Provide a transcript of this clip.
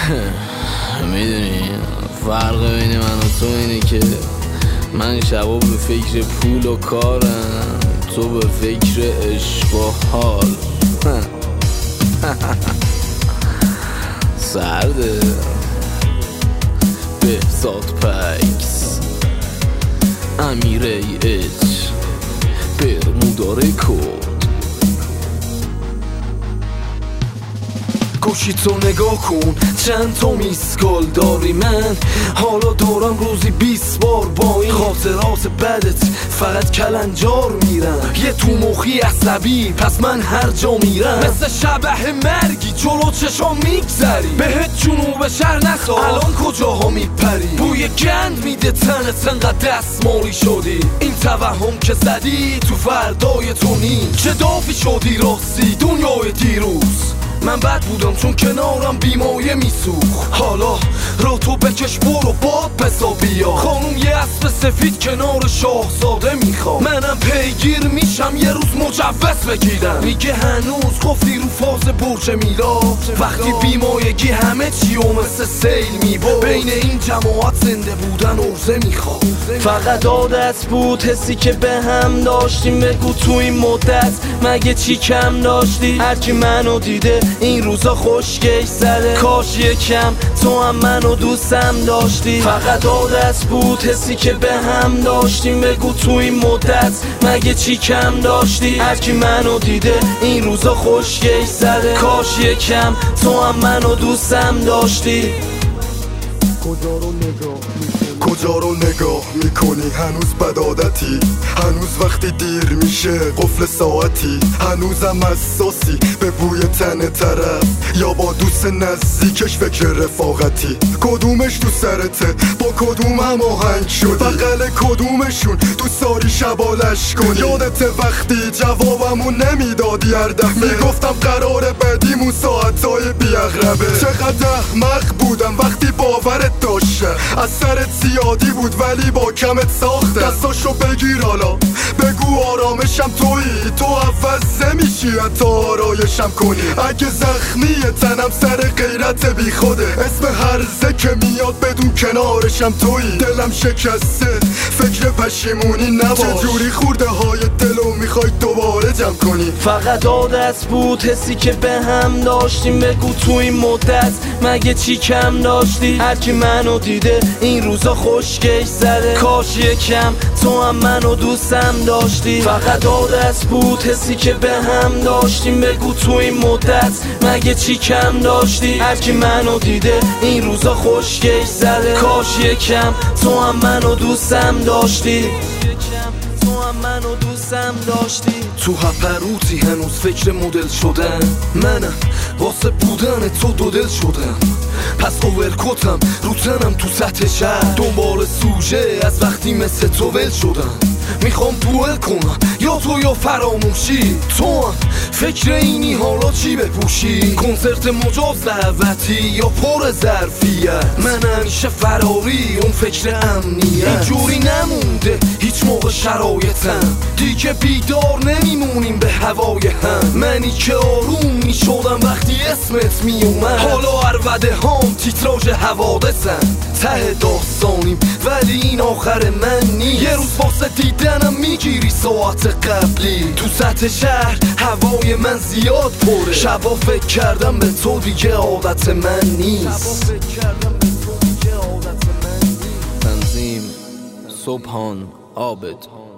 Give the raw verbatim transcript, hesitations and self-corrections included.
میدونی فرق بین من و تو اینه که من شبا به فکر پول و کارم، تو به فکر عشق و حال. سرده بهزاد پکس، امیر ای اچ، برمودا رکورد. گوشی تو نگاه کن چند تا میسکال داری، من حالا دارم روزی بیست بار با این خاطرات بدت فقط کلنجار میرم. یه تو مخی عصبی پس من هر جا میرم مثل شبح مرگی جلو چشام میگذری. بهت جنوب شهر نخواه الان کجاها میپری، بوی گند میده تنت انقدر دستمالی شدی. این توهم که زدی تو فردای تو نیست، چه دافی شدی راستی دنیای دیروز. من بد بودم چون کنارم بیمایه میسوخ، حالا را تو بکش برو باد بسا بیا. خانوم یه اسب سفید کنار شاهزاده میخوام، منم پیگیر میشم یه روز مجوز بگیرم. میگه هنوز گفتی رو فاز برج میلا، وقتی بیمایگی همه چی و مثل سیل میبود. بین این جماعت زنده بودن عرضه میخوام، فقط عادت بود حسی که به هم داشتیم. بگو تو این مدت مگه چی کم داشتی؟ هرکی منو دیده این روزا خوشگش زده، کاش یکم تو هم منو دوستم داشتی. فقط عادت بود حسی که به هم داشتیم. بگو تو این مدت مگه چی کم داشتی؟ هرکی منو دیده این روزا خوشگش زده، کاش یکم تو هم منو دوستم داشتی. کجا رو نگاه کجا رو نگاه میکنی؟ هنوز بدعادتی، هنوز وقتی دیر میشه قفل ساعتی، هنوزم حساسی به بوی تن طرف یا با دوست نزدیکش فکر رفاقتی. کدومش تو سرته با کدوم هم آهنگ شدی؟ بغل کدومشون دوست داری شبالش کنی؟ یادت وقتی جوابمون نمیدادی هر دفعه میگفتم قراره بدیمون ساعتای بیاغربه. چقدر احمق بودم وقتی باورت داشته، از سرت زیادی بود ولی با کمت ساخته. دستاشو بگیر حالا بگو آرامشم تویی، تو عوض نمیشی حتی آرایشم کنی. اگه زخمی تنم سر غیرت بی خوده، اسم هرزه که میاد بدون کنارشم تویی. دلم شکسته فکر پشیمونی نباش، چجوری خورده های دلو میخوای دوباره جمع کنی؟ فقط عادت بود حسی که به هم داشتیم. بگو تو این مدت مگه چی کم داشتی؟ هرکی منو دیده این روزا خوشگش زده، کاش یکم تو هم منو دوستم داشتی. فقط عادت بود حسی که به هم داشتیم. بگو تو این مدت مگه چی کم داشتی؟ هرکی منو دیده این روزا خوشگش زده، کاش یکم تو هم منو دوستم داشتی. تو هم منو دوستم داشتی. تو هپروتی هنوز فکر مدل شدن، منم واسه بودن تو دو دل شدم. پس اوورکوتم رو تنم تو سطح شهر، دنبال سوژه از وقتی مثل تو ول شدم. میخوام دوئل کنم یا تو یا فراموشی، تو هم فکر اینی حالا چی بپوشی؟ کنسرت مجاز دعوتی یا پر ظرفیت؟ من همیشه فراری اون فکر امنیت. اینجوری نمونده هیچ موقع شرایطم، دیگه بیدار نمیمونیم به هوای هم. منی که آروم میشدم وقتی اسمت میومد، حالا عربده هام تیتراژ حوادثم. ته داستانیم ولی این آخر من نیست. یه روز واسه دیدنم میگیری ساعت قبلی. تو سطح شهر هوای من زیاد پره، شبا فکر کردم به تو دیگه عادت من نیست. تنظیم صبحان عابد.